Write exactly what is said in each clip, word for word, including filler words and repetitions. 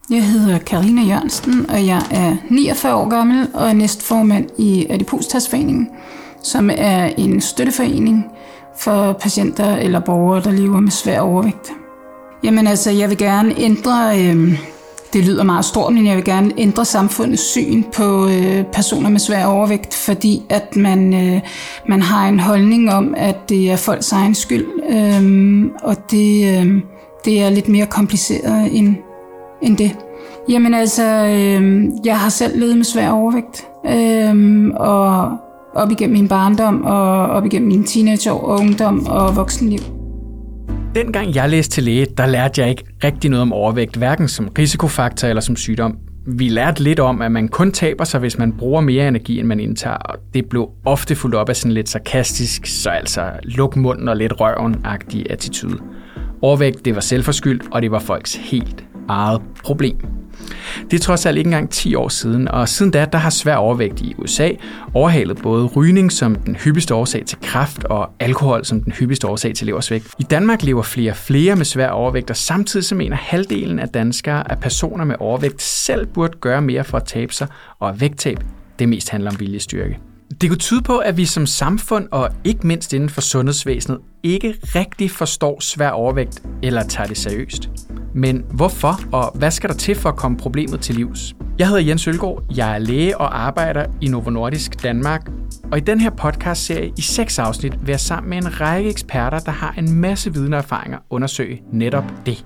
Jeg hedder Karina Jørgensen, og jeg er niogfyrre år gammel og er næstformand i Adipositasforeningen, som er en støtteforening for patienter eller borgere, der lever med svær overvægt. Jamen altså, jeg vil gerne ændre, øh, det lyder meget stort, men jeg vil gerne ændre samfundets syn på øh, personer med svær overvægt, fordi at man, øh, man har en holdning om, at det er folks egen skyld, øh, og det, øh, det er lidt mere kompliceret end, end det. Jamen altså, øh, jeg har selv levet med svær overvægt, øh, og op igennem min barndom, og op igennem mine teenageår, og ungdom og voksenliv. Dengang jeg læste til læge, der lærte jeg ikke rigtig noget om overvægt, hverken som risikofaktor eller som sygdom. Vi lærte lidt om, at man kun taber sig, hvis man bruger mere energi, end man indtager, og det blev ofte fuldt op af sådan lidt sarkastisk, så altså luk munden og lidt røven-agtig attitude. Overvægt, det var selvforskyldt, og det var folks helt eget problem. Det er trods alt ikke engang ti år siden, og siden da, der har svær overvægt i U S A overhalet både rygning som den hyppigste årsag til kræft og alkohol som den hyppigste årsag til leversvægt. I Danmark lever flere og flere med svær overvægt, og samtidig så mener halvdelen af danskere, at personer med overvægt selv burde gøre mere for at tabe sig, og at vægttab, det mest handler om viljestyrke. Det kunne tyde på, at vi som samfund, og ikke mindst inden for sundhedsvæsenet, ikke rigtig forstår svær overvægt eller tager det seriøst. Men hvorfor, og hvad skal der til for at komme problemet til livs? Jeg hedder Jens Ølgaard, jeg er læge og arbejder i Novo Nordisk Danmark, og i den her podcastserie i seks afsnit vil jeg sammen med en række eksperter, der har en masse viden og erfaringer, undersøge netop det.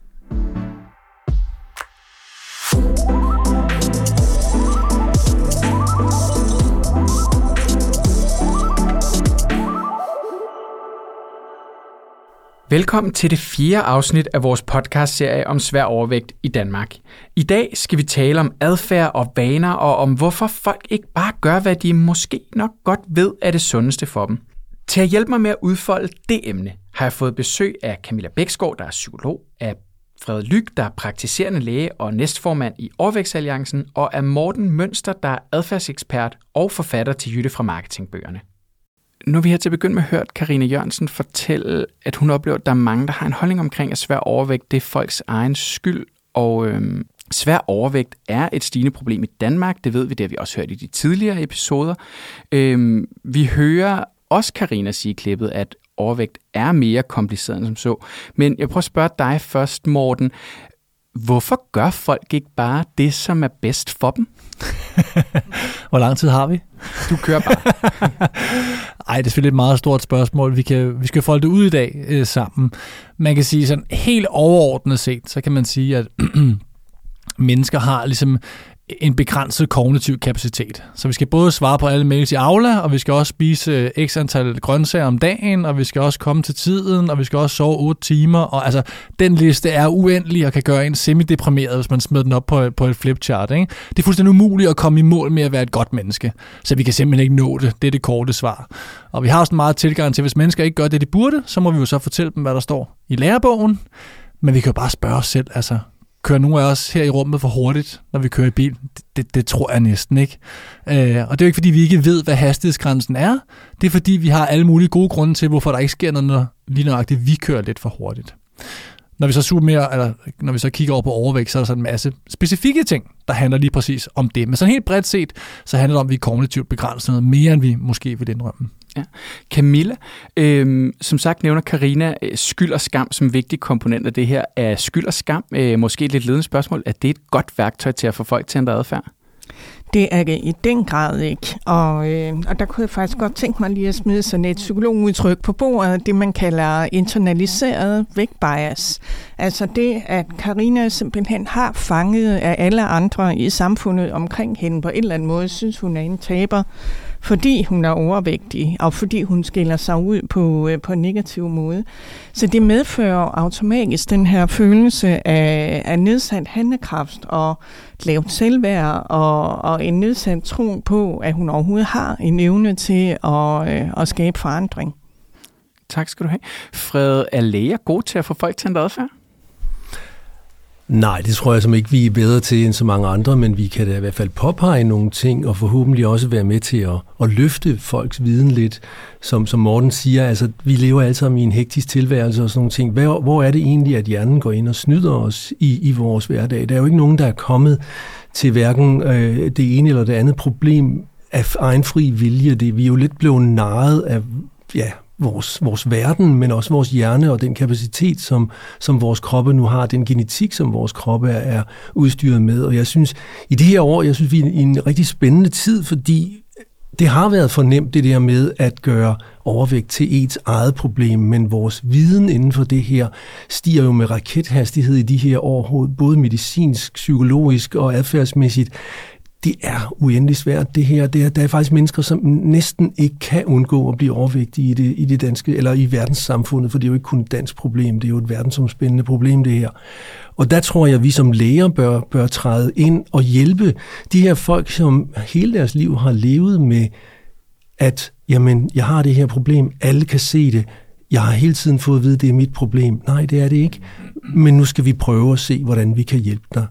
Velkommen til det fjerde afsnit af vores podcastserie om svær overvægt i Danmark. I dag skal vi tale om adfærd og vaner, og om hvorfor folk ikke bare gør, hvad de måske nok godt ved er det sundeste for dem. Til at hjælpe mig med at udfolde det emne, har jeg fået besøg af Camilla Bæksgaard, der er psykolog, af Frederik Lyk, der er praktiserende læge og næstformand i Overvægtsalliancen, og af Morten Mønster, der er adfærdsekspert og forfatter til Jytte fra marketingbøgerne. Nu har vi her til at begynde med hørt Karina Jørgensen fortælle, at hun oplever, at der er mange, der har en holdning omkring, at svær overvægt det er folks egen skyld. Og øhm, svær overvægt er et stigende problem i Danmark. Det ved vi, det har vi også hørt i de tidligere episoder. Øhm, vi hører også Karina sige i klippet, at overvægt er mere kompliceret end som så. Men jeg prøver at spørge dig først, Morten. Hvorfor gør folk ikke bare det, som er bedst for dem? Hvor lang tid har vi? Du kører bare. Ej, det er selvfølgelig et meget stort spørgsmål. Vi, kan, vi skal folde det ud i dag øh, sammen. Man kan sige sådan helt overordnet set, så kan man sige, at mennesker har ligesom en begrænset kognitiv kapacitet. Så vi skal både svare på alle mails i Aula, og vi skal også spise x antal grøntsager om dagen, og vi skal også komme til tiden, og vi skal også sove otte timer. Og altså, den liste er uendelig og kan gøre en semideprimeret, hvis man smider den op på, på et flipchart. Ikke? Det er fuldstændig umuligt at komme i mål med at være et godt menneske. Så vi kan simpelthen ikke nå det. Det er det korte svar. Og vi har også en meget tilgang til, at hvis mennesker ikke gør det, de burde, så må vi jo så fortælle dem, hvad der står i lærebogen. Men vi kan jo bare spørge os selv, altså, kører nogle af os her i rummet for hurtigt, når vi kører i bil? Det, det, det tror jeg næsten ikke. Øh, og det er jo ikke, fordi vi ikke ved, hvad hastighedsgrænsen er. Det er, fordi vi har alle mulige gode grunde til, hvorfor der ikke sker noget, når lige nøjagtigt vi kører lidt for hurtigt. Når vi så zoomer, eller når vi så kigger over på overvægt, så er der så en masse specifikke ting, der handler lige præcis om det. Men sådan helt bredt set, så handler det om, at vi er kognitivt begrænset noget mere, end vi måske vil indrømme. Ja. Camilla, øh, som sagt nævner Karina skyld og skam som vigtig komponent af det her. Er skyld og skam øh, måske et lidt ledende spørgsmål? Er det et godt værktøj til at få folk til at ændre adfærd? Det er det i den grad ikke. Og, øh, og der kunne jeg faktisk godt tænke mig lige at smide sådan et psykologudtryk på bordet, det man kalder internaliseret vægtbias. Altså det, at Karina simpelthen har fanget af alle andre i samfundet omkring hende på en eller anden måde, synes hun er en taber, fordi hun er overvægtig, og fordi hun skiller sig ud på, på en negativ måde. Så det medfører automatisk den her følelse af, af nedsat handlekraft og lavt selvværd og, og en nedsat tro på, at hun overhovedet har en evne til at, at skabe forandring. Tak skal du have. Frede, er læger gode til at få folk til at ændre adfærd? Nej, det tror jeg som ikke, vi er bedre til end så mange andre, men vi kan da i hvert fald påpege nogle ting, og forhåbentlig også være med til at, at løfte folks viden lidt. Som, som Morten siger, altså vi lever alle sammen i en hektisk tilværelse og sådan nogle ting. Hvor, hvor er det egentlig, at hjernen går ind og snyder os i, i vores hverdag? Der er jo ikke nogen, der er kommet til hverken øh, det ene eller det andet problem af egen fri vilje. Det, vi er jo lidt blevet narret af, ja, Vores, vores verden, men også vores hjerne og den kapacitet, som, som vores kroppe nu har, den genetik, som vores kroppe er, er udstyret med. Og jeg synes, i det her år, jeg synes, vi er i en rigtig spændende tid, fordi det har været for nemt, det der med at gøre overvægt til ens eget problem, men vores viden inden for det her stiger jo med rakethastighed i de her år, både medicinsk, psykologisk og adfærdsmæssigt. Det er uendelig svært, det her. Det er, der er faktisk mennesker, som næsten ikke kan undgå at blive overvægtige i det, i det danske, eller i verdenssamfundet, for det er jo ikke kun et dansk problem, det er jo et verdensomspændende problem, det her. Og der tror jeg, at vi som læger bør, bør træde ind og hjælpe de her folk, som hele deres liv har levet med, at jamen, jeg har det her problem, alle kan se det, jeg har hele tiden fået at vide, at det er mit problem. Nej, det er det ikke. Men nu skal vi prøve at se, hvordan vi kan hjælpe dig.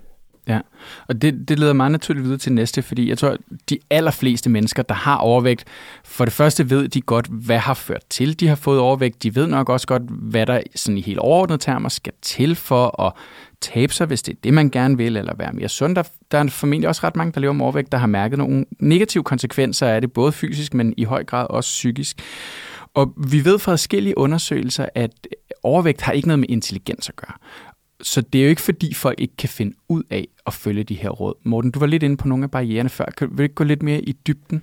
Ja, og det, det leder meget naturligt videre til næste, fordi jeg tror, de allerfleste mennesker, der har overvægt, for det første ved de godt, hvad har ført til, de har fået overvægt. De ved nok også godt, hvad der sådan i helt overordnede termer skal til for at tabe sig, hvis det er det, man gerne vil, eller være mere sund. Der, der er formentlig også ret mange, der lever med overvægt, der har mærket nogle negative konsekvenser af det, både fysisk, men i høj grad også psykisk. Og vi ved fra forskellige undersøgelser, at overvægt har ikke noget med intelligens at gøre. Så det er jo ikke, fordi folk ikke kan finde ud af at følge de her råd. Morten, du var lidt inde på nogle af barriererne før. Vil du ikke gå lidt mere i dybden?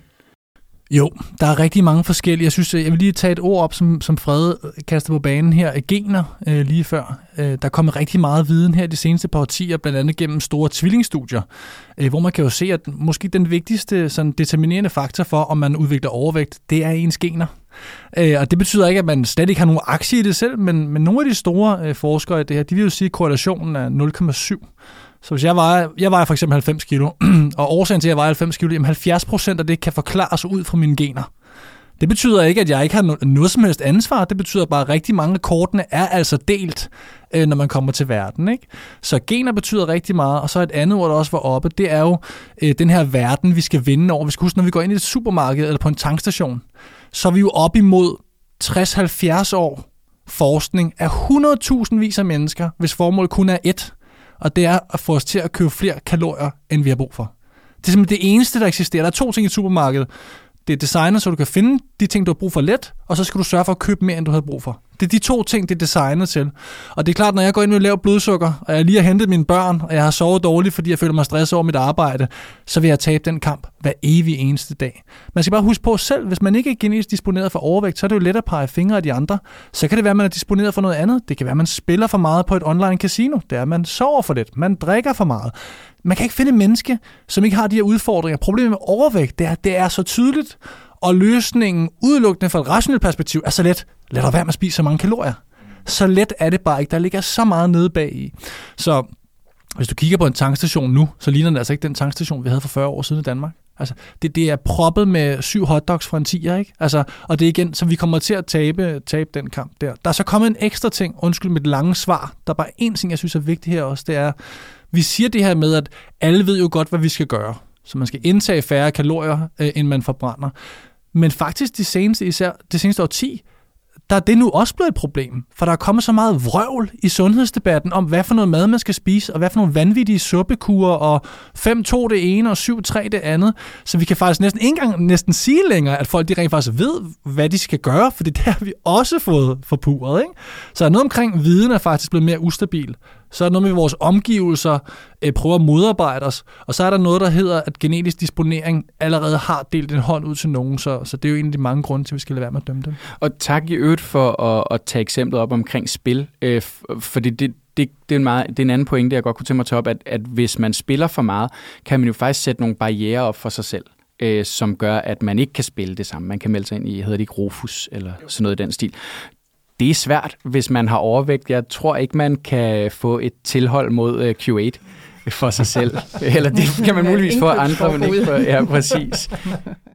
Jo, der er rigtig mange forskellige. Jeg synes, jeg vil lige tage et ord op, som, som Frede kaster på banen her. Gener øh, lige før. Øh, der er kommet rigtig meget viden her de seneste par årtier, blandt andet gennem store tvillingstudier, øh, hvor man kan jo se, at måske den vigtigste sådan, determinerende faktor for, om man udvikler overvægt, det er ens gener. Øh, og det betyder ikke, at man slet ikke har nogen aktie i det selv, men, men nogle af de store øh, forskere i det her, de vil jo sige, at korrelationen er nul komma syv. Så hvis jeg vejer, jeg vejer for eksempel halvfems kilo, og årsagen til, at jeg vejer halvfems kilo, jamen halvfjerds procent af det kan forklares ud fra mine gener. Det betyder ikke, at jeg ikke har noget som helst ansvar. Det betyder bare, at rigtig mange af kortene er altså delt, når man kommer til verden, ikke? Så gener betyder rigtig meget, og så et andet ord, der også var oppe, det er jo øh, den her verden, vi skal vinde over. Vi skal huske, når vi går ind i et supermarked eller på en tankstation, så er vi jo op imod tres til halvfjerds år forskning af hundrede tusind vis af mennesker, hvis formålet kun er ét, og det er at få os til at købe flere kalorier, end vi har brug for. Det er simpelthen det eneste, der eksisterer. Der er to ting i supermarkedet. Det er designet, så du kan finde de ting, du har brug for let, og så skal du sørge for at købe mere, end du havde brug for. Det er de to ting, det er designet til. Og det er klart, når jeg går ind med lavt blodsukker, og jeg lige har hentet mine børn, og jeg har sovet dårligt, fordi jeg føler mig stresset over mit arbejde, så vil jeg tabe den kamp hver evig eneste dag. Man skal bare huske på selv, hvis man ikke er genetisk disponeret for overvægt, så er det jo let at pege fingre af de andre. Så kan det være, at man er disponeret for noget andet. Det kan være, at man spiller for meget på et online casino. Det er, at man sover for lidt. Man drikker for meget. Man kan ikke finde et menneske, som ikke har de her udfordringer. Problemet med overvægt, det er, det er så tydeligt, og løsningen udelukkende fra et rationelt perspektiv er så let. Lad dig være med at spise så mange kalorier. Så let er det bare ikke. Der ligger så meget nede bag i. Så hvis du kigger på en tankstation nu, så ligner det altså ikke den tankstation, vi havde for fyrre år siden i Danmark. Altså, det, det er proppet med syv hotdogs fra en tier, ikke? Altså, og det er igen, så vi kommer til at tabe, tabe den kamp der. Der er så kommet en ekstra ting, undskyld mit lange svar. Der er bare en ting, jeg synes er vigtigt her også, det er, vi siger det her med, at alle ved jo godt, hvad vi skal gøre. Så man skal indtage færre kalorier, øh, end man forbrænder. Men faktisk de seneste, især det seneste årti, der er det nu også blevet et problem. For der er kommet så meget vrøvl i sundhedsdebatten om, hvad for noget mad man skal spise, og hvad for nogle vanvittige suppekurer, og fem to det ene, og syv tre det andet. Så vi kan faktisk næsten ikke engang næsten sige længere, at folk de rent faktisk ved, hvad de skal gøre, for det har vi også fået forpurret, ikke? Så er noget omkring viden er faktisk blevet mere ustabil. Så er der noget med vores omgivelser øh, prøver at modarbejde os, og så er der noget, der hedder, at genetisk disponering allerede har delt en hånd ud til nogen, så, så det er jo en af de mange grunde til, at vi skal lade være med at dømme dem. Og tak i øvrigt for at, at tage eksemplet op omkring spil, øh, fordi det, det, det, er en meget, det er en anden pointe, jeg godt kunne tænke mig at tage op, at, at hvis man spiller for meget, kan man jo faktisk sætte nogle barrierer op for sig selv, øh, som gør, at man ikke kan spille det samme. Man kan melde sig ind i, hedder det ikke Rofus, eller sådan noget i den stil. Det er svært, hvis man har overvægt. Jeg tror ikke, man kan få et tilhold mod Q otte for sig selv. Eller det kan man muligvis få andre, men ikke for... Ja, præcis.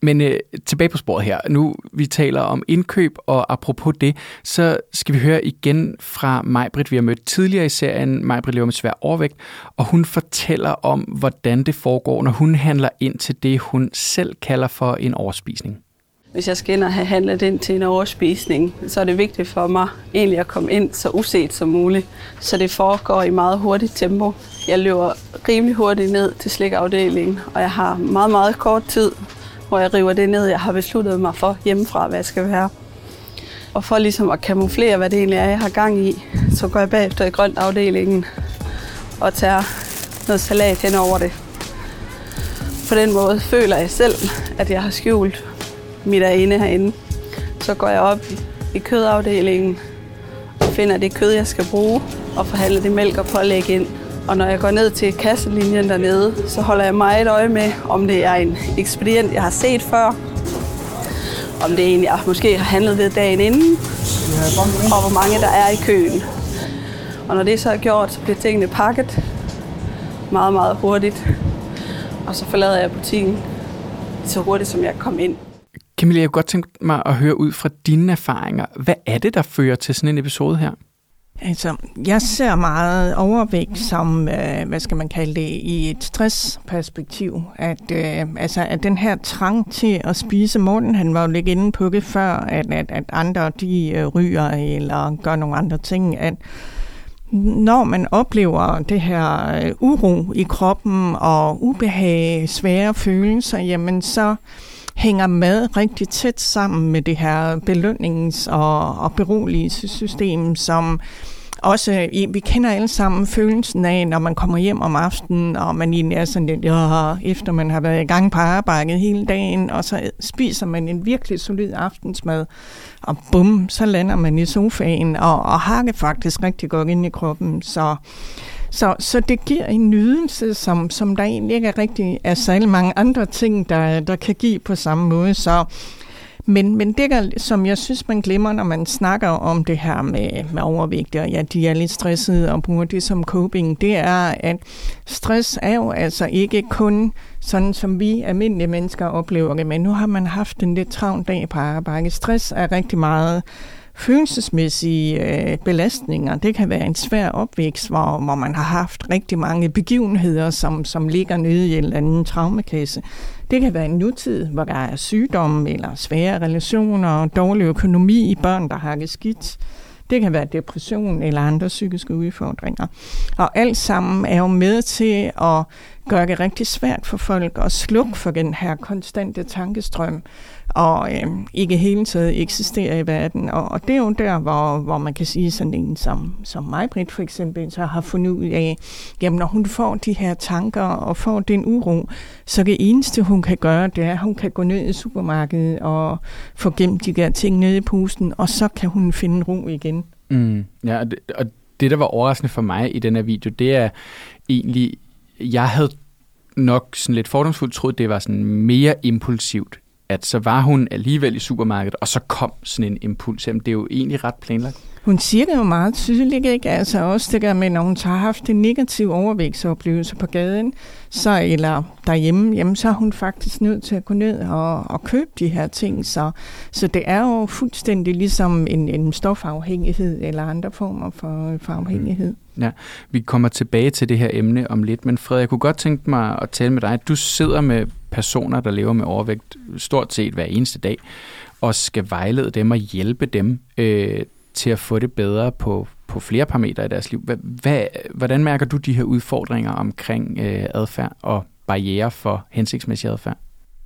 Men øh, tilbage på sporet her. Nu vi taler om indkøb, og apropos det, så skal vi høre igen fra Maj-Britt. Vi har mødt tidligere i serien. Maj-Britt lever med svær overvægt, og hun fortæller om, hvordan det foregår, når hun handler ind til det, hun selv kalder for en overspisning. Hvis jeg skal ind og have handlet ind til en overspisning, så er det vigtigt for mig egentlig at komme ind så uset som muligt, så det foregår i meget hurtigt tempo. Jeg løber rimelig hurtigt ned til slikafdelingen, og jeg har meget, meget kort tid, hvor jeg river det ned, jeg har besluttet mig for hjemmefra, hvad jeg skal være. Og for ligesom at kamuflere, hvad det egentlig er, jeg har gang i, så går jeg bagefter i grøntafdelingen og tager noget salat hen over det. På den måde føler jeg selv, at jeg har skjult mit er inde herinde. Så går jeg op i kødafdelingen og finder det kød, jeg skal bruge, og forhandler det mælk og pålæg ind. Og når jeg går ned til kasselinjen dernede, så holder jeg meget øje med, om det er en ekspedient, jeg har set før, om det er en, jeg måske har handlet ved dagen inden, og hvor mange der er i køen. Og når det så er gjort, så bliver tingene pakket meget, meget hurtigt. Og så forlader jeg butikken så hurtigt, som jeg kom ind. Camilla, jeg kunne godt tænke mig at høre ud fra dine erfaringer. Hvad er det, der fører til sådan en episode her? Altså, jeg ser meget overvægt som, øh, hvad skal man kalde det, i et stressperspektiv. At, øh, altså, at den her trang til at spise, Morten, han var jo lidt inde på det før, at, at, at andre de øh, ryger eller gør nogle andre ting, at når man oplever det her øh, uro i kroppen og ubehag, svære følelser, jamen så hænger mad rigtig tæt sammen med det her belønnings- og, og beroligelsessystem, som også, vi kender alle sammen følelsen af, når man kommer hjem om aftenen, og man egentlig er sådan lidt, ja, efter man har været i gang på arbejdet hele dagen, og så spiser man en virkelig solid aftensmad, og bum, så lander man i sofaen, og, og har det faktisk rigtig godt inde i kroppen, så Så, så det giver en nydelse, som, som der egentlig ikke er rigtig er særlig mange andre ting, der, der kan give på samme måde. Så, men, men det, der, som jeg synes, man glemmer, når man snakker om det her med, med overvægt, og ja, de er lidt stressede og bruger det som coping, det er, at stress er jo altså ikke kun sådan, som vi almindelige mennesker oplever det, men nu har man haft en lidt travl dag på arbejde. Stress er rigtig meget følelsesmæssige øh, belastninger. Det kan være en svær opvækst, hvor, hvor man har haft rigtig mange begivenheder, som, som ligger nede i en eller anden traumekasse. Det kan være en nutid, hvor der er sygdomme eller svære relationer, dårlig økonomi i børn, der har det skidt. Det kan være depression eller andre psykiske udfordringer. Og alt sammen er jo med til at gøre det rigtig svært for folk at slukke for den her konstante tankestrøm og øh, ikke hele tiden eksistere i verden. Og, og det er jo der, hvor, hvor man kan sige sådan en som, som Maj-Britt for eksempel, så har fundet ud af, jamen når hun får de her tanker og får den uro, så det eneste hun kan gøre, det er, at hun kan gå ned i supermarkedet og få gemt de der ting nede i posen, og så kan hun finde ro igen. Mm, ja, og det, og det, der var overraskende for mig i den her video, det er egentlig, jeg havde nok sådan lidt fordomsfuldt troet, det var sådan mere impulsivt, at så var hun alligevel i supermarkedet, og så kom sådan en impuls. Jamen, det er jo egentlig ret planlagt. Hun siger det jo meget tydeligt, ikke? Altså også det der med, når hun har haft en negativ overvægtsoplevelse på gaden, så, eller derhjemme, jamen, så er hun faktisk nødt til at gå ned og, og købe de her ting. Så, så det er jo fuldstændig ligesom en, en stofafhængighed eller andre former for, for afhængighed. Ja, vi kommer tilbage til det her emne om lidt, men Fred, jeg kunne godt tænke mig at tale med dig. Du sidder med personer, der lever med overvægt stort set hver eneste dag, og skal vejlede dem og hjælpe dem øh, til at få det bedre på, på flere parametre i deres liv. Hvad, hvordan mærker du de her udfordringer omkring øh, adfærd og barrierer for hensigtsmæssig adfærd?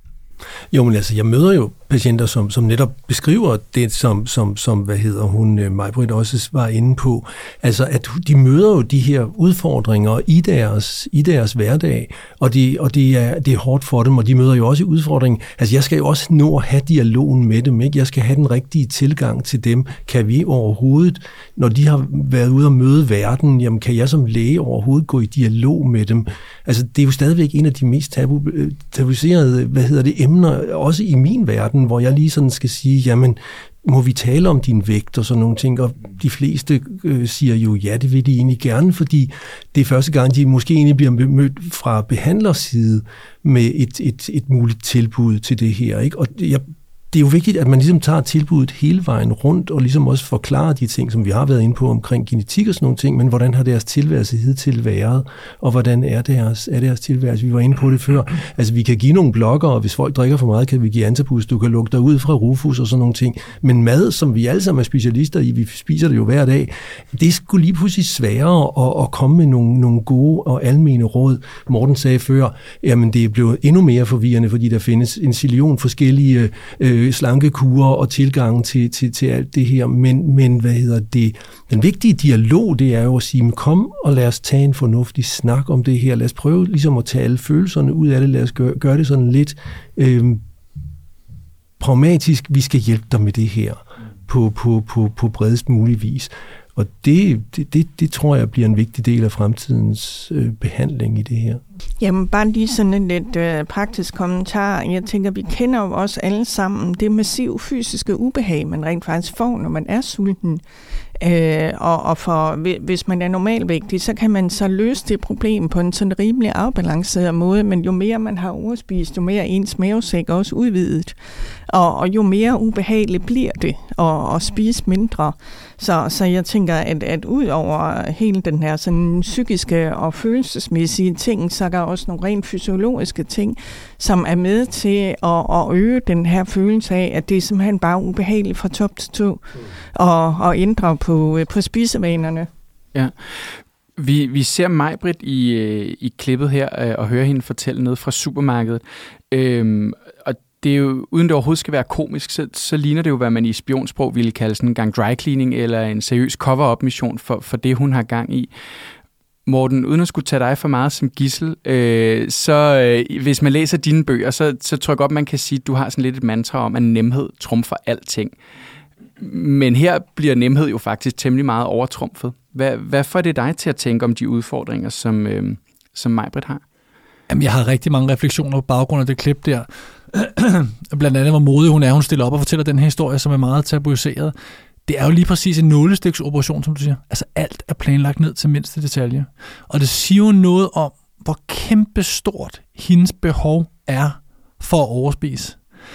Jo, men altså, jeg møder jo patienter, som, som netop beskriver det, som, som, som hvad hedder hun, Maj-Britt også var inde på. Altså, at de møder jo de her udfordringer i deres, i deres hverdag, og, de, og det, er, det er hårdt for dem, og de møder jo også udfordringen. Altså, jeg skal jo også nå at have dialogen med dem, ikke? Jeg skal have den rigtige tilgang til dem. Kan vi overhovedet, når de har været ude og møde verden, jamen, kan jeg som læge overhovedet gå i dialog med dem? Altså, det er jo stadigvæk en af de mest tabu, tabuiserede, hvad hedder det, emner, også i min verden, Morten, hvor jeg lige sådan skal sige, jamen, må vi tale om din vægt og sådan nogle ting, og de fleste øh, siger jo, ja, det vil de egentlig gerne, fordi det er første gang, de måske egentlig bliver mødt fra behandlers side med et, et, et muligt tilbud til det her, ikke? Og jeg det er jo vigtigt, at man ligesom tager tilbuddet hele vejen rundt, og ligesom også forklarer de ting, som vi har været inde på omkring genetik og sådan nogle ting, men hvordan har deres tilværelse hidtil været, og hvordan er deres, er deres tilværelse? Vi var inde på det før. Altså, vi kan give nogle blokker, og hvis folk drikker for meget, kan vi give Antabus, du kan lukke dig ud fra Rufus og sådan nogle ting. Men mad, som vi alle sammen er specialister i, vi spiser det jo hver dag, det skulle lige pludselig sværere at, at komme med nogle, nogle gode og almene råd. Morten sagde før, jamen det er blevet endnu mere forvirrende, fordi der findes en zillion forskellige øh, slankekurer og tilgang til, til, til alt det her, men, men hvad hedder det? Den vigtige dialog, det er jo at sige, kom og lad os tage en fornuftig snak om det her. Lad os prøve ligesom at tage alle følelserne ud af det. Lad os gøre, gøre det sådan lidt øh, pragmatisk. Vi skal hjælpe dig med det her på, på, på, på bredest mulig vis. Og det, det, det, det tror jeg bliver en vigtig del af fremtidens øh, behandling i det her. Jamen bare lige sådan en lidt øh, praktisk kommentar. Jeg tænker, vi kender jo også alle sammen det massive fysiske ubehag, man rent faktisk får, når man er sulten. Øh, og, og for, hvis man er normalvægtig, så kan man så løse det problem på en sådan rimelig afbalanceret måde, men jo mere man har overspist, jo mere ens mavesæk er også udvidet, og, og jo mere ubehageligt bliver det at, at spise mindre. Så, så jeg tænker, at, at ud over hele den her sådan psykiske og følelsesmæssige ting, så er der også nogle rent fysiologiske ting, som er med til at, at øge den her følelse af, at det er simpelthen bare ubehageligt fra top til to, og, og ændre på, på spisevanerne. Ja. Vi, vi ser Maj-Britt i, i klippet her og hører hende fortælle noget fra supermarkedet. Øhm, og det er jo, uden det overhovedet skal være komisk, så, så ligner det jo, hvad man i spionsprog ville kalde sådan en gang dry cleaning eller en seriøs cover-up-mission for, for det, hun har gang i. Morten, uden at skulle tage dig for meget som gidsel, øh, så øh, hvis man læser dine bøger, så, så tror jeg godt, man kan sige, at du har sådan lidt et mantra om, at nemhed trumfer alting. Men her bliver nemhed jo faktisk temmelig meget overtrumfet. Hvad, hvad får det dig til at tænke om de udfordringer, som, øh, som Maj-Britt har? Jamen, jeg har rigtig mange refleksioner på baggrund af det klip der. Blandt andet, hvor modig hun er. Hun stiller op og fortæller den her historie, som er meget tabuiseret. Det er jo lige præcis en nålestiksoperation, som du siger. Altså, alt er planlagt ned til mindste detalje. Og det siger jo noget om, hvor kæmpestort hendes behov er for at overspise.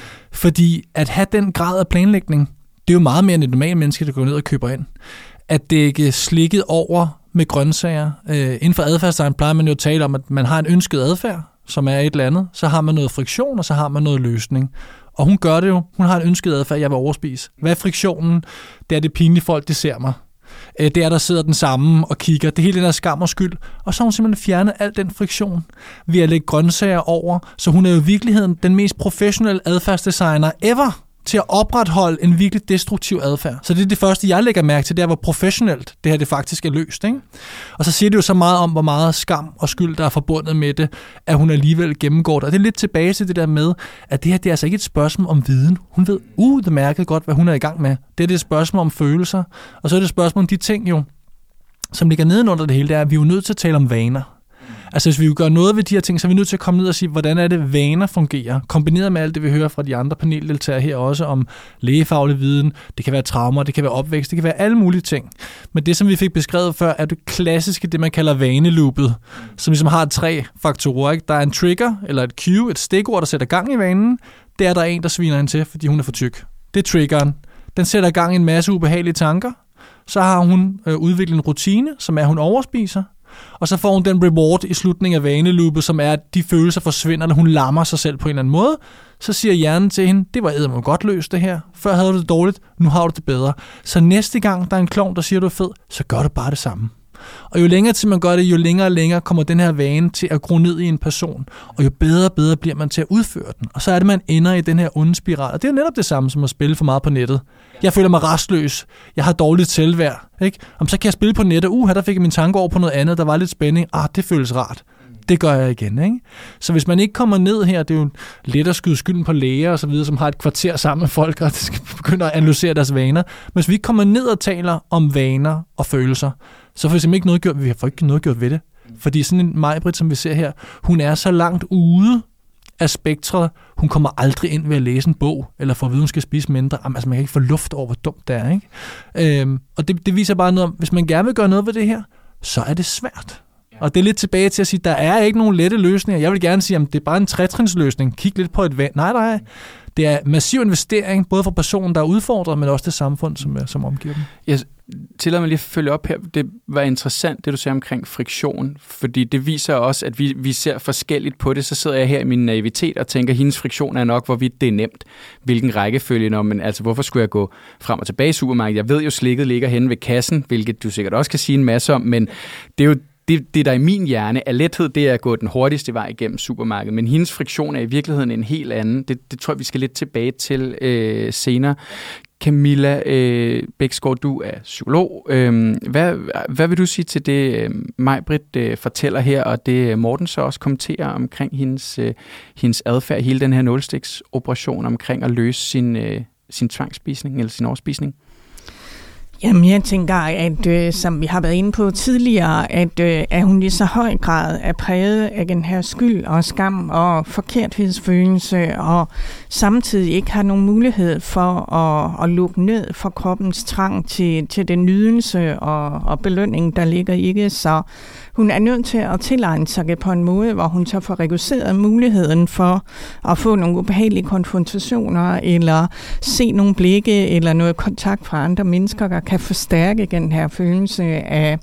Fordi at have den grad af planlægning, det er jo meget mere end et normalt menneske, der går ned og køber ind. At dække slikket over med grøntsager. Øh, inden for adfærdsdesign plejer man jo at tale om, at man har en ønsket adfærd, som er et eller andet. Så har man noget friktion, og så har man noget løsning. Og hun gør det jo. Hun har en ønsket adfærd, jeg vil overspise. Hvad er friktionen? Det er det pinlige folk, det ser mig. Det er, der sidder den samme og kigger. Det hele den der skam og skyld. Og så har hun simpelthen fjernet al den friktion ved at lægge grøntsager over. Så hun er jo i virkeligheden den mest professionelle adfærdsdesigner ever til at opretholde en virkelig destruktiv adfærd. Så det er det første, jeg lægger mærke til, det er, hvor professionelt det her det faktisk er løst. Ikke? Og så siger det jo så meget om, hvor meget skam og skyld, der er forbundet med det, at hun alligevel gennemgår det. Og det er lidt tilbage til det der med, at det her det er altså ikke et spørgsmål om viden. Hun ved udmærket godt, hvad hun er i gang med. Det er det et spørgsmål om følelser. Og så er det et spørgsmål om de ting jo, som ligger nedenunder det hele, det er, at vi er jo nødt til at tale om vaner. Altså hvis vi gør noget ved de her ting, så er vi nødt til at komme ned og sige, hvordan er det, vaner fungerer, kombineret med alt det, vi hører fra de andre paneldeltagere her også om lægefaglig viden, det kan være traumer, det kan være opvækst, det kan være alle mulige ting. Men det, som vi fik beskrevet før, er det klassiske, det man kalder vaneloopet, som ligesom har tre faktorer. Ikke? Der er en trigger, eller et cue, et stikord, der sætter gang i vanen. Det er der en, der sviner hende til, fordi hun er for tyk. Det er triggeren. Den sætter gang i en masse ubehagelige tanker. Så har hun øh, udviklet en rutine, som er, at hun overspiser. Og så får hun den reward i slutningen af vaneloopet, som er, at de følelser forsvinder, når hun lammer sig selv på en eller anden måde. Så siger hjernen til hende, det var eddermame godt løst det her. Før havde du det dårligt, nu har du det bedre. Så næste gang, der er en klovn, der siger, du er fed, så gør du bare det samme. Og jo længere tid man gør det, jo længere og længere kommer den her vane til at gro ned i en person. Og jo bedre og bedre bliver man til at udføre den. Og så er det, man ender i den her onde spiral. Og det er jo netop det samme som at spille for meget på nettet. Jeg føler mig rastløs. Jeg har dårligt selvværd. Ikke? Om så kan jeg spille på nettet. Uh, her der fik jeg min tanke over på noget andet. Der var lidt spænding. Ah, det føles rart. Det gør jeg igen. Ikke? Så hvis man ikke kommer ned her, det er jo let at skyde skylden på læger og så videre, som har et kvarter sammen med folk, og skal begynde at analysere deres vaner. Men hvis vi ikke kommer ned og taler om vaner og følelser, så får vi simpelthen ikke noget gjort, vi får ikke noget gjort ved det. Fordi sådan en Maj-Britt, som vi ser her, hun er så langt ude af spektret. Hun kommer aldrig ind ved at læse en bog, eller for at vide, hun skal spise mindre. Jamen, altså, man kan ikke få luft over, hvor dumt det er, ikke? Øhm, og det, det viser bare noget om, hvis man gerne vil gøre noget ved det her, så er det svært. Og det er lidt tilbage til at sige, at der er ikke nogen lette løsninger. Jeg vil gerne sige, at det er bare en trætrinsløsning. Kig lidt på et vand. Nej, nej. Det er massiv investering, både for personen, der er udfordret, men også det samfund, som, som omgiver dem. Jeg tillader mig lige at følge op her. Det var interessant, det du sagde omkring friktion, fordi det viser også, at vi, vi ser forskelligt på det. Så sidder jeg her i min naivitet og tænker, at hendes friktion er nok, hvorvidt det er nemt. Hvilken rækkefølge, når, men altså, hvorfor skulle jeg gå frem og tilbage i supermarkedet? Jeg ved jo, slikket ligger henne ved kassen, hvilket du sikkert også kan sige en masse om, men det er jo Det, det, der i min hjerne er lethed, det er at gå den hurtigste vej igennem supermarkedet. Men hendes friktion er i virkeligheden en helt anden. Det, det tror jeg, vi skal lidt tilbage til øh, senere. Camilla øh, Bæksgaard, du er psykolog. Øh, hvad, hvad vil du sige til det, øh, Maj-Britt øh, fortæller her, og det Morten så også kommenterer omkring hendes, øh, hendes adfærd, hele den her nålstiksoperation omkring at løse sin, øh, sin tvangsspisning eller sin overspisning? Jamen, jeg tænker, at øh, som vi har været inde på tidligere, at, øh, at hun i så høj grad er præget af den her skyld og skam og forkerthedsfølelse, og samtidig ikke har nogen mulighed for at, at lukke ned for kroppens trang til, til den nydelse og, og belønning, der ligger i det. Så hun er nødt til at tilegne sig det på en måde, hvor hun så får reduceret muligheden for at få nogle ubehagelige konfrontationer, eller se nogle blikke, eller noget kontakt fra andre mennesker, der kan forstærke den her følelse af,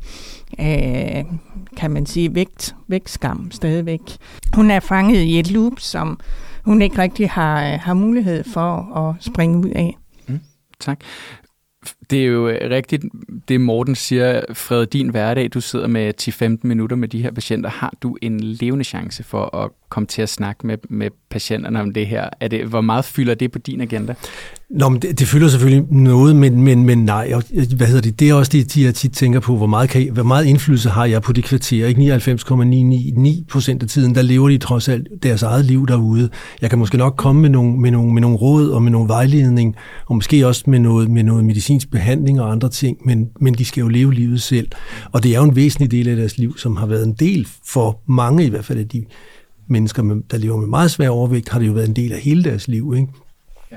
af kan man sige, vægt, vægtskam stadigvæk. Hun er fanget i et loop, som hun ikke rigtig har, har mulighed for at springe ud af. Mm, tak. Det er jo rigtigt, det Morten siger, Fred, din hverdag, du sidder med ti til femten minutter med de her patienter. Har du en levende chance for at komme til at snakke med, med patienterne om det her? Er det, hvor meget fylder det på din agenda? Nå, men det, det fylder selvfølgelig noget, men, men, men nej. Hvad hedder det? Det er også det, de jeg tit tænker på. Hvor meget, kan, hvor meget indflydelse har jeg på det kvarter? Ikke nioghalvfems komma ni ni ni procent af tiden, der lever de trods alt deres eget liv derude. Jeg kan måske nok komme med nogle, med nogle, med nogle råd og med nogle vejledning, og måske også med noget, med noget medicinsk behandling og andre ting, men, men de skal jo leve livet selv. Og det er jo en væsentlig del af deres liv, som har været en del for mange, i hvert fald af de mennesker, der lever med meget svær overvægt, har det jo været en del af hele deres liv, ikke? Ja.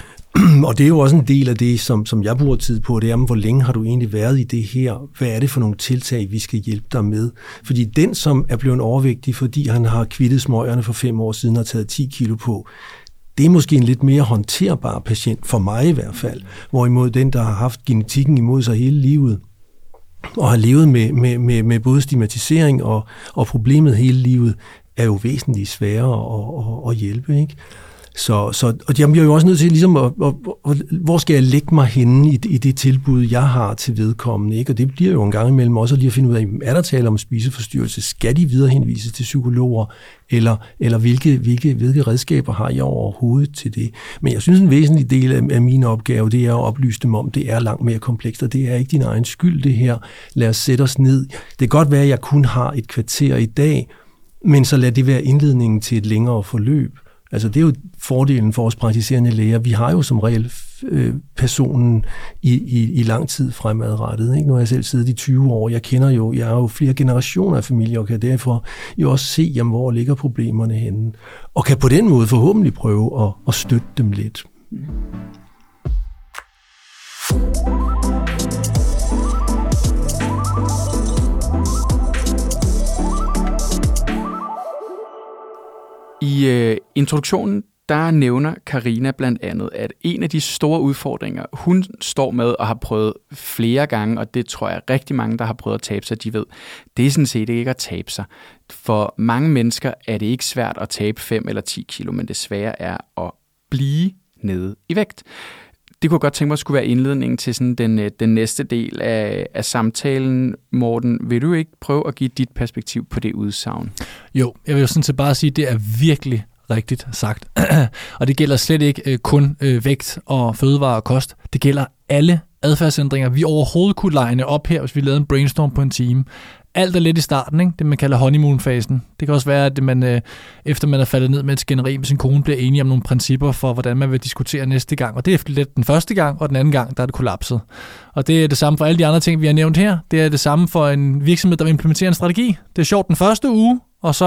Og det er jo også en del af det, som, som jeg bruger tid på, det er, hvor længe har du egentlig været i det her? Hvad er det for nogle tiltag, vi skal hjælpe dig med? Fordi den, som er blevet overvægtig, fordi han har kvittet smøgerne for fem år siden og taget ti kilo på, det er måske en lidt mere håndterbar patient, for mig i hvert fald. Hvorimod den, der har haft genetikken imod sig hele livet, og har levet med, med, med, med både stigmatisering og, og problemet hele livet, er jo væsentligt sværere at, at, at hjælpe, ikke? Så, så og jeg er jo også nødt til ligesom at, at, at, hvor skal jeg lægge mig henne i, i det tilbud, jeg har til vedkommende, ikke? Og det bliver jo en gang imellem også lige at finde ud af, er der tale om spiseforstyrrelse? Skal de videre henvise til psykologer? Eller, eller hvilke, hvilke, hvilke redskaber har jeg overhovedet til det? Men jeg synes, en væsentlig del af, af min opgave, det er at oplyse dem om, det er langt mere komplekst, og det er ikke din egen skyld, det her. Lad os sætte os ned. Det kan godt være, at jeg kun har et kvarter i dag, men så lad det være indledningen til et længere forløb. Altså det er jo fordelen for os praktiserende læger. Vi har jo som regel øh, personen i, i, i lang tid fremadrettet. Ikke? Nu har jeg selv siddet i tyve år. Jeg kender jo, jeg har jo flere generationer af familier, og kan derfor jo også se, jamen, hvor ligger problemerne henne. Og kan på den måde forhåbentlig prøve at, at støtte dem lidt. I øh, introduktionen, der nævner Karina blandt andet, at en af de store udfordringer, hun står med og har prøvet flere gange, og det tror jeg rigtig mange, der har prøvet at tabe sig, de ved, det er sådan set ikke at tabe sig. For mange mennesker er det ikke svært at tabe fem eller ti kilo, men det svære er at blive nede i vægt. Det kunne jeg godt tænke mig skulle være indledningen til sådan den, den næste del af, af samtalen. Morten, vil du ikke prøve at give dit perspektiv på det udsagn? Jo, jeg vil jo sådan set bare sige, at det er virkelig rigtigt sagt. Og det gælder slet ikke øh, kun øh, vægt og fødevare og kost. Det gælder alle adfærdsændringer, vi overhovedet kunne line op her, hvis vi lavede en brainstorm på en time. Alt er lidt i starten, ikke? Det man kalder honeymoon-fasen. Det kan også være, at man, øh, efter man er faldet ned med et skænderi med sin kone, bliver enige om nogle principper for, hvordan man vil diskutere næste gang. Og det er lidt den første gang, og den anden gang, der er det kollapset. Og det er det samme for alle de andre ting, vi har nævnt her. Det er det samme for en virksomhed, der vil implementere en strategi. Det er sjovt den første uge, og så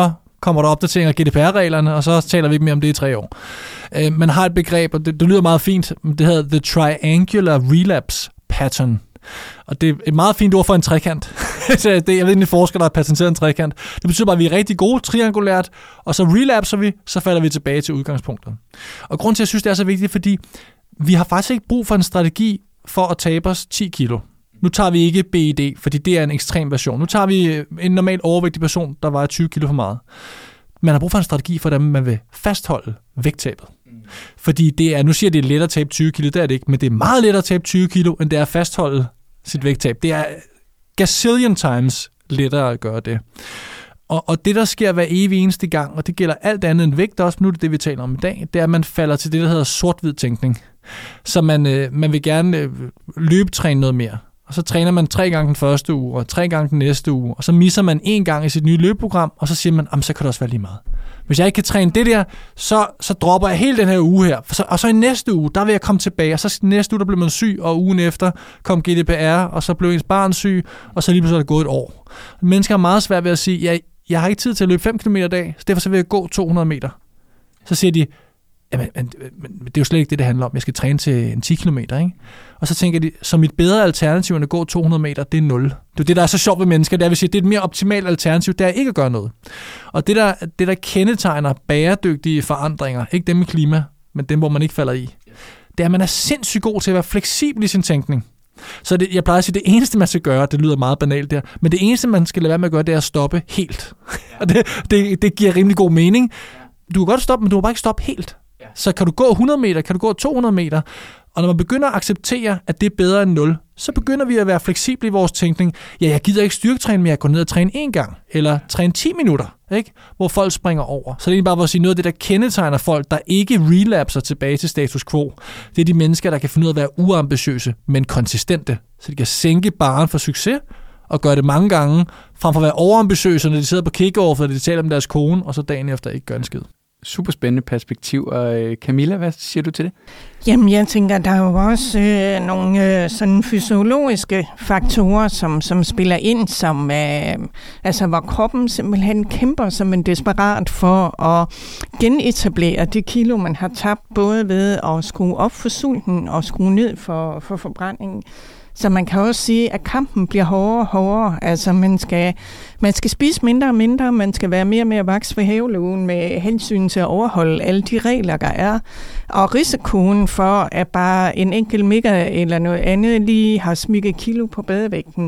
kommer der opdateringer af G D P R-reglerne, og så taler vi ikke mere om det i tre år. Øh, man har et begreb, og det, det lyder meget fint, det hedder The Triangular Relapse Pattern. Og det er et meget fint ord for en trekant. det, jeg ved ikke, en forsker, der har patenteret en trekant. Det betyder bare, at vi er rigtig gode triangulært, og så relapser vi, så falder vi tilbage til udgangspunktet. Og grunden til, at jeg synes, det er så vigtigt, fordi vi har faktisk ikke brug for en strategi for at tabe os ti kilo. Nu tager vi ikke B I D, fordi det er en ekstrem version. Nu tager vi en normal overvægtig person, der vejer tyve kilo for meget. Man har brug for en strategi for, at man vil fastholde vægttabet. Fordi det er, nu siger jeg, det er lettere at tabe tyve kilo, det er det ikke, men det er meget lettere at tabe tyve kilo, end det er at fastholde sit vægttab. Det er gazillion times lettere at gøre det. Og, og det, der sker hver evig eneste gang, og det gælder alt andet end vægt også, nu er det det, vi taler om i dag, det er, at man falder til det, der hedder sort-hvid tænkning. Så man, øh, man vil gerne øh, løbetræne noget mere. Og så træner man tre gange den første uge, og tre gange den næste uge, og så misser man en gang i sit nye løbeprogram, og så siger man, så kan det også være lige meget. Hvis jeg ikke kan træne det der, så, så dropper jeg hele den her uge her. Så, og så i næste uge, der vil jeg komme tilbage, og så næste uge, der blev man syg, og ugen efter kom G D P R, og så blev ens barn syg, og så lige pludselig er det gået et år. Mennesker er meget svært ved at sige, jeg, jeg har ikke tid til at løbe fem kilometer i dag, så derfor så vil jeg gå to hundrede meter. Så siger de, jamen, men, men det er jo slet ikke det, det handler om. Jeg skal træne til en ti kilometer, ikke? Og så tænker de, så mit bedre alternativ end at gå to hundrede meter, det er nul. Det er det, der er så sjovt ved mennesker, det er, at sige, det er et mere optimalt alternativ, det er ikke at gøre noget. Og det der, det, der kendetegner bæredygtige forandringer, ikke dem i klima, men dem, hvor man ikke falder i, det er, at man er sindssygt god til at være fleksibel i sin tænkning. Så det, jeg plejer at sige, det eneste, man skal gøre, det lyder meget banalt der, men det eneste, man skal lade være med at gøre, det er at stoppe helt. Og det, det, det giver rimelig god mening. Du kan godt stoppe, men du må bare ikke stoppe helt. Så kan du gå hundrede meter, kan du gå to hundrede meter, og når man begynder at acceptere, at det er bedre end nul, så begynder vi at være fleksible i vores tænkning. Ja, jeg gider ikke styrketræne, men jeg går ned og træne en gang, eller træne ti minutter, ikke? Hvor folk springer over. Så det er bare for at sige, noget af det, der kendetegner folk, der ikke relapser tilbage til status quo, det er de mennesker, der kan finde ud af at være uambitiøse, men konsistente. Så de kan sænke barren for succes, og gøre det mange gange, frem for at være overambitiøse, når de sidder på kick-off, og de taler med deres kone, og så dagen efter ikke gør en skid. Super spændende perspektiv. Og Camilla, hvad siger du til det? Jamen, jeg tænker, der er jo også øh, nogle øh, sådan fysiologiske faktorer, som, som spiller ind, som øh, altså, hvor kroppen simpelthen kæmper som en desperat for at genetablere det kilo, man har tabt, både ved at skrue op for sulten og skrue ned for, for forbrændingen. Så man kan også sige, at kampen bliver hårdere og hårdere. Altså, man skal, man skal spise mindre og mindre, man skal være mere og mere vaks ved havelågen med hensyn til at overholde alle de regler, der er. Og risikoen for, at bare en enkelt mega eller noget andet lige har smykket kilo på badevægten,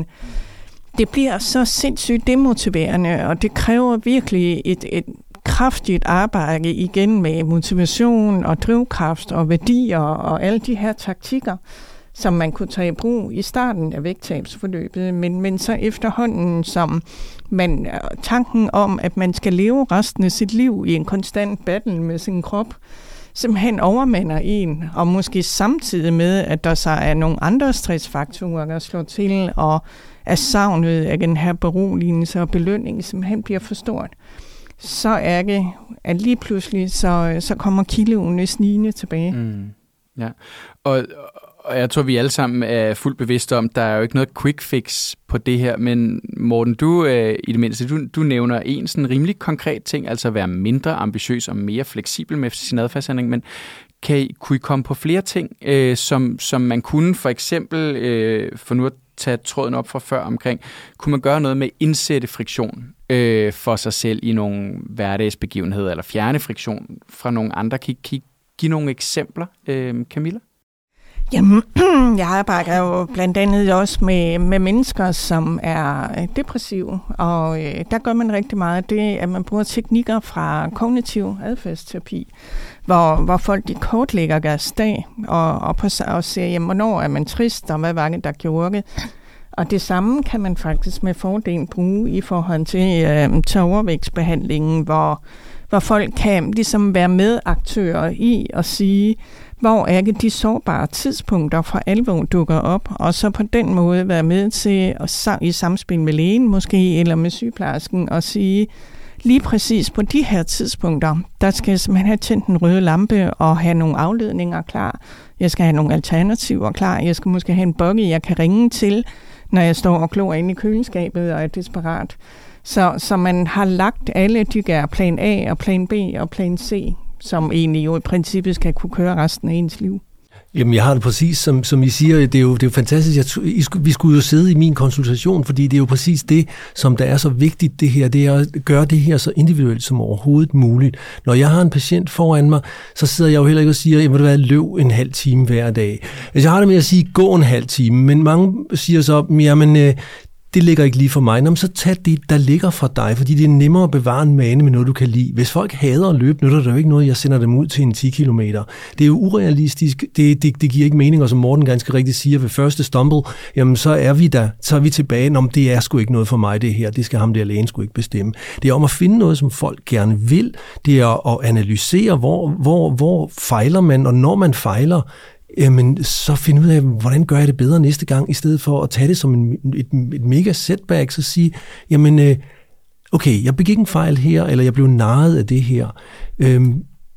det bliver så sindssygt demotiverende, og det kræver virkelig et, et kraftigt arbejde igen med motivation og drivkraft og værdier og alle de her taktikker, som man kunne tage i brug i starten af vægttabsforløbet, men, men så efterhånden som man, tanken om, at man skal leve resten af sit liv i en konstant battle med sin krop, simpelthen overmander en, og måske samtidig med, at der så er nogle andre stressfaktorer, der slår til, og at savnet af den her beroligelse og belønning simpelthen bliver for stort, så er det, at lige pludselig, så, så kommer kiloene snigende tilbage. Mm. Ja, og Og jeg tror, vi alle sammen er fuldt bevidste om, der er jo ikke noget quick fix på det her, men Morten, du øh, i det mindste, du, du nævner en sådan rimelig konkret ting, altså at være mindre ambitiøs og mere fleksibel med sin adfærdsændring, men kan I, kunne I komme på flere ting, øh, som, som man kunne for eksempel, øh, for nu at tage tråden op fra før omkring, kunne man gøre noget med indsætte friktion øh, for sig selv i nogle hverdagsbegivenheder, eller fjerne friktion fra nogle andre? Kan I, kan I give nogle eksempler, øh, Camilla? Jamen, jeg arbejder jo blandt andet også med, med mennesker, som er depressive, og øh, der gør man rigtig meget det, at man bruger teknikker fra kognitiv adfærdsterapi, hvor, hvor folk de kortlægger deres dag, og, og, på, og ser, jamen, hvornår er man trist, og hvad var det, der gjorde det. Og det samme kan man faktisk med fordel bruge i forhold til, øh, til overvægtsbehandlingen, hvor, hvor folk kan ligesom være medaktører i at sige, hvor er det de sårbare tidspunkter for alvor dukker op, og så på den måde være med til at i samspil med lægen måske, eller med sygeplejersken, og sige, lige præcis på de her tidspunkter, der skal man have tændt en røde lampe og have nogle afledninger klar. Jeg skal have nogle alternativer klar. Jeg skal måske have en buggy, jeg kan ringe til, når jeg står og glor inde i køleskabet og er desperat. Så, så man har lagt alle de der plan A og plan B og plan C, som egentlig jo i princippet skal kunne køre resten af ens liv. Jamen, jeg har det præcis, som, som I siger, det er jo, det er jo fantastisk. Jeg, I, vi skulle jo sidde i min konsultation, fordi det er jo præcis det, som der er så vigtigt, det her, det er at gøre det her så individuelt som overhovedet muligt. Når jeg har en patient foran mig, så sidder jeg jo heller ikke og siger, jeg må være løb en halv time hver dag. Altså, jeg har det med at sige, gå en halv time, men mange siger så, jamen, øh, det ligger ikke lige for mig. Nå, så tag det, der ligger for dig, fordi det er nemmere at bevare en vane med noget, du kan lide. Hvis folk hader at løbe, nytter det jo ikke noget, jeg sender dem ud til en ti kilometer. Det er jo urealistisk, det, det, det giver ikke mening, og som Morten ganske rigtigt siger, ved første stumble, jamen så er vi der, så er vi tilbage, nå, det er sgu ikke noget for mig det her, det skal ham der lægen sgu ikke bestemme. Det er om at finde noget, som folk gerne vil, det er at analysere, hvor, hvor, hvor fejler man, og når man fejler, jamen, så finde ud af, hvordan gør jeg det bedre næste gang, i stedet for at tage det som en, et, et mega setback, så sige, jamen, okay, jeg begik en fejl her, eller jeg blev narret af det her. Øhm,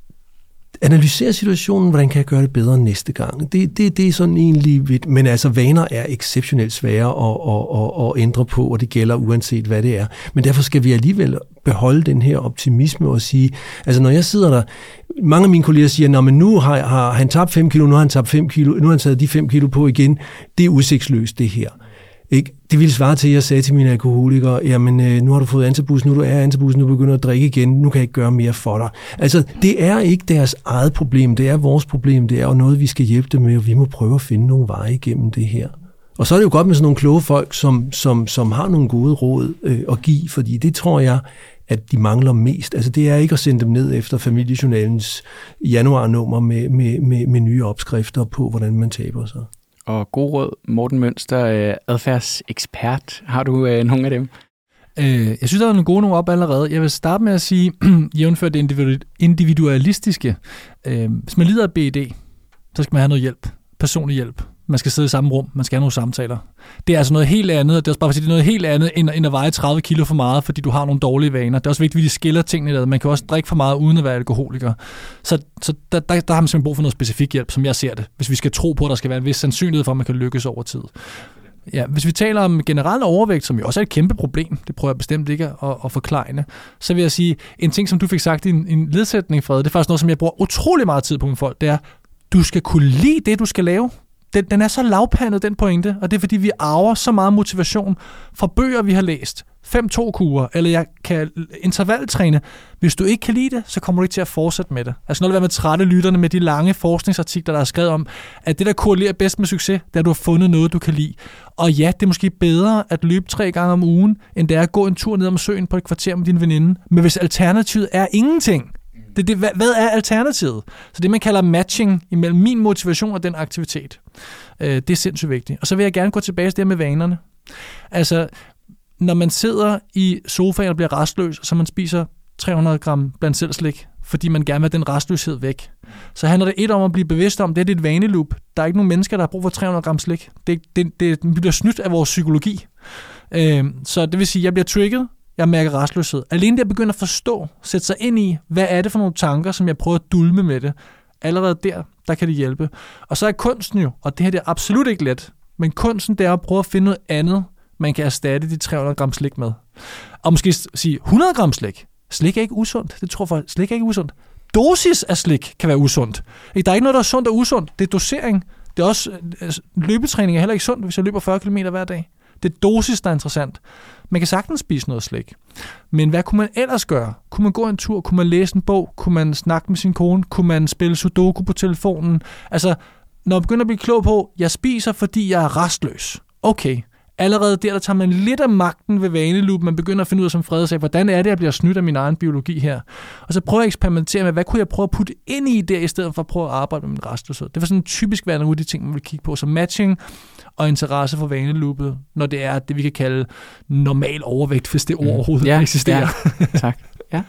analysere situationen, hvordan kan jeg gøre det bedre næste gang. Det, det, det er sådan egentlig vidt, men altså vaner er exceptionelt svære at, at, at, at ændre på, og det gælder uanset hvad det er. Men derfor skal vi alligevel beholde den her optimisme og sige, altså når jeg sidder der, mange af mine kolleger siger, nå, men nu har, har han tabt fem kilo, nu har han tabt fem kilo, nu har han taget de fem kilo på igen. Det er udsigtsløst, det her. Ikke? Det ville svare til, at jeg sagde til mine alkoholikere, jamen øh, nu har du fået antabus, nu du er antabus, nu begynder at drikke igen, nu kan jeg ikke gøre mere for dig. Altså, det er ikke deres eget problem, det er vores problem, det er jo noget, vi skal hjælpe dem med, og vi må prøve at finde nogle veje igennem det her. Og så er det jo godt med sådan nogle kloge folk, som, som, som har nogle gode råd øh, at give, fordi det tror jeg, at de mangler mest. Altså, det er ikke at sende dem ned efter familiejournalens januarnummer med, med, med, med nye opskrifter på, hvordan man taber sig. Og god råd, Morten Mønster, adfærdsekspert. Har du øh, nogle af dem? Øh, jeg synes, der er nogle gode nogle op allerede. Jeg vil starte med at sige, jævnfør det individualistiske. Øh, hvis man lider af B E D, så skal man have noget hjælp. Personlig hjælp. Man skal sidde i samme rum. Man skal have nogle samtaler. Det er altså noget helt andet, og det er også bare fordi, det er noget helt andet, end, end at veje tredive kilo for meget, fordi du har nogle dårlige vaner. Det er også vigtigt, at vi skiller tingene ad. Man kan også drikke for meget, uden at være alkoholiker. Så, så der, der, der har man simpelthen brug for noget specifik hjælp, som jeg ser det. Hvis vi skal tro på, at der skal være en vis sandsynlighed for, at man kan lykkes over tid. Ja, hvis vi taler om generel overvægt, som jo også er et kæmpe problem, det prøver jeg bestemt ikke at, at forklejne, så vil jeg sige, en ting, som du fik sagt i en, en ledsætning, Fred, det er faktisk noget, som jeg bruger utrolig meget tid på med folk, det er, du skal kunne lide det, du skal lave. Den, den er så lavpandet, den pointe, og det er fordi, vi arver så meget motivation fra bøger, vi har læst. fem to-kurer, eller jeg kan intervaltræne. Hvis du ikke kan lide det, så kommer du ikke til at fortsætte med det. Altså når du være med trætte lytterne med de lange forskningsartikler, der er skrevet om, at det, der korrelerer bedst med succes, det er, at du har fundet noget, du kan lide. Og ja, det er måske bedre at løbe tre gange om ugen, end det er at gå en tur ned om søen på et kvarter med din veninde. Men hvis alternativet er ingenting, det, det, hvad, hvad er alternativet? Så det, man kalder matching imellem min motivation og den aktivitet, øh, det er sindssygt vigtigt. Og så vil jeg gerne gå tilbage til det med vanerne. Altså, når man sidder i sofaen og bliver restløs, så man spiser tre hundrede gram blandt selv slik, fordi man gerne vil have den restløshed væk, så handler det et om at blive bevidst om, det er dit vaneloop. Der er ikke nogen mennesker, der har brug for tre hundrede gram slik. Det, det, det, vi bliver snydt af vores psykologi. Øh, så det vil sige, at jeg bliver trigget, jeg mærker restløshed. Alene det at begynde at forstå, sætte sig ind i, hvad er det for nogle tanker, som jeg prøver at dulme med det. Allerede der, der kan det hjælpe. Og så er kunsten jo, og det her det er absolut ikke let, men kunsten det er at prøve at finde noget andet, man kan erstatte de tre hundrede gram slik med. Og måske sige hundrede gram slik. Slik er ikke usundt. Det tror folk. Slik er ikke usundt. Dosis af slik kan være usundt. Der er ikke noget, der er sundt og usundt. Det er dosering. Det er også, løbetræning er heller ikke sundt, hvis jeg løber fyrre kilometer hver dag. Det er dosis, der er interessant. Man kan sagtens spise noget slik. Men hvad kunne man ellers gøre? Kunne man gå en tur? Kunne man læse en bog? Kunne man snakke med sin kone? Kunne man spille sudoku på telefonen? Altså, når man begynder at blive klog på, jeg spiser, fordi jeg er restløs. Okay. Allerede der, der tager man lidt af magten ved vaneloop. Man begynder at finde ud af, som Frede sagde, hvordan er det, jeg bliver snydt af min egen biologi her? Og så prøver jeg at eksperimentere med, hvad kunne jeg prøve at putte ind i der, i stedet for at prøve at arbejde med min restløshed. Det var sådan typisk være nogle af de ting, man vil kigge på. Så matching og interesse for vaneloopet, når det er det, vi kan kalde normal overvægt, hvis det mm. overhovedet ja, eksisterer. Ja. Tak. Ja.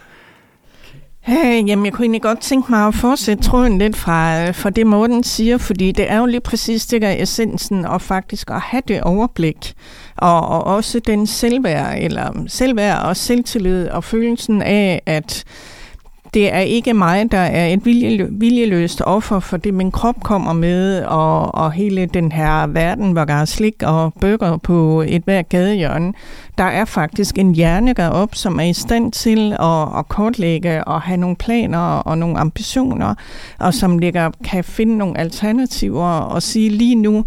Hey, jamen, jeg kunne egentlig godt tænke mig at fortsætte tråden lidt fra, fra det, Morten siger, fordi det er jo lige præcis det, der er essensen, og faktisk at have det overblik, og, og også den selvværd, eller selvværd og selvtillid, og følelsen af, at det er ikke mig, der er et viljeløst offer for det, min krop kommer med, og, og hele den her verden, hvor der er slik og burger på et hver gadehjørne. Der er faktisk en hjerne derop, som er i stand til at, at kortlægge og have nogle planer og nogle ambitioner, og som ligger, kan finde nogle alternativer og sige lige nu,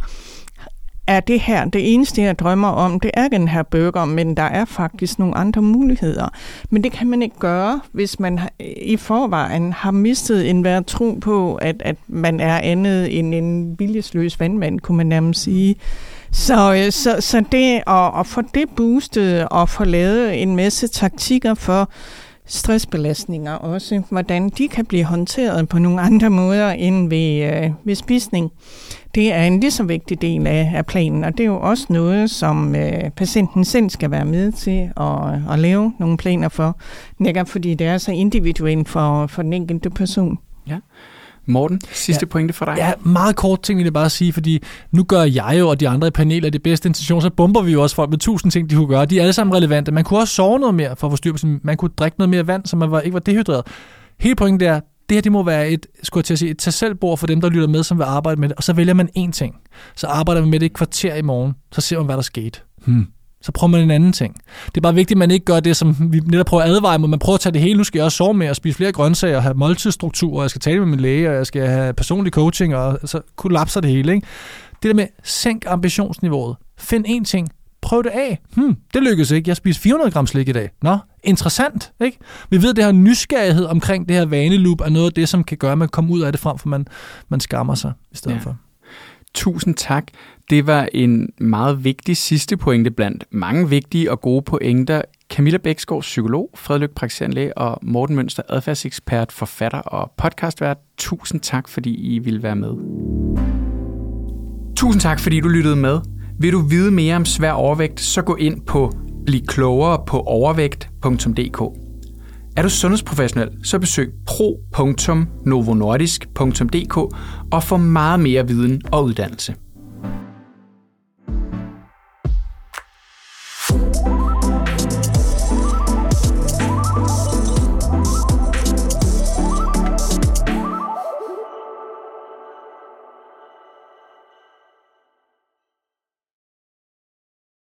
er det her det eneste, jeg drømmer om, det er den her burger, men der er faktisk nogle andre muligheder. Men det kan man ikke gøre, hvis man i forvejen har mistet enhver tro på, at, at man er andet end en viljesløs vandmand, kunne man nærmest sige. Så, så, så det at, at få det boostet og få lavet en masse taktikker for stressbelastninger også, hvordan de kan blive håndteret på nogle andre måder end ved, øh, ved spisning. Det er en lige så vigtig del af, af planen, og det er jo også noget, som øh, patienten selv skal være med til at, at lave nogle planer for, netop fordi det er så individuelt for, for den enkelte person. Ja. Morten, sidste ja, pointe for dig. Ja, meget kort ting vil jeg bare sige, fordi nu gør jeg jo og de andre i panelet det bedste intention, så bomber vi jo også folk med tusind ting, de kunne gøre. De er alle sammen relevante. Man kunne også sove noget mere for at få styr på sin, man kunne drikke noget mere vand, så man var, ikke var dehydreret. Hele pointen er, det her det må være et, skulle jeg til at sige, et tag-selv-bord for dem, der lytter med, som vil arbejde med det. Og så vælger man én ting. Så arbejder man med det et kvarter i morgen. Så ser man, hvad der skete. Hmm. Så prøver man en anden ting. Det er bare vigtigt, at man ikke gør det, som vi netop prøver at advare mod. Man prøver at tage det hele. Nu skal jeg også sove med og spise flere grøntsager og have måltidsstruktur, og jeg skal tale med min læge, og jeg skal have personlig coaching, og så kollapser det hele. Ikke? Det der med, sænk ambitionsniveauet. Find én ting. Prøv det af. Hmm, det lykkedes ikke. Jeg spiser fire hundrede gram slik i dag. Nå, interessant. Ikke? Vi ved, at det her nysgerrighed omkring det her vaneloop er noget af det, som kan gøre, at man kommer ud af det frem, for man, man skammer sig i stedet ja. for. Tusind tak. Det var en meget vigtig sidste pointe blandt mange vigtige og gode pointer. Camilla Bæksgaard, psykolog, Fred Lykke, praktiserende læge, og Morten Mønster, adfærdsekspert, forfatter og podcastvært. Tusind tak, fordi I ville være med. Tusind tak, fordi du lyttede med. Vil du vide mere om svær overvægt, så gå ind på bliv klogere på overvægt punktum d k. Er du sundhedsprofessionel, så besøg pro punktum novo nordisk punktum d k og få meget mere viden og uddannelse.